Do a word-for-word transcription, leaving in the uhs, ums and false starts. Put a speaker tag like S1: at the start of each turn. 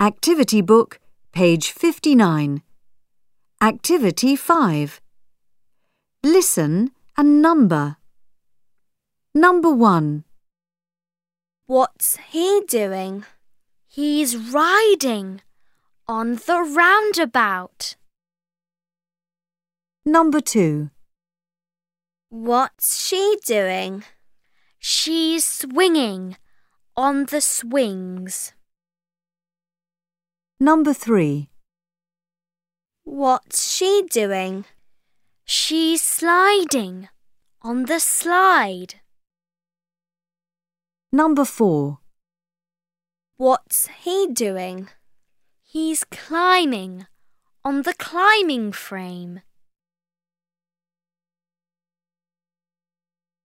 S1: Activity book, page fifty-nine. Activity five. Listen and number. Number one.
S2: What's he doing? He's riding on the roundabout.
S1: Number two.
S2: What's she doing? She's swinging on the swings.
S1: Number three.
S2: What's she doing? She's sliding on the slide.
S1: Number four.
S2: What's he doing? He's climbing on the climbing frame.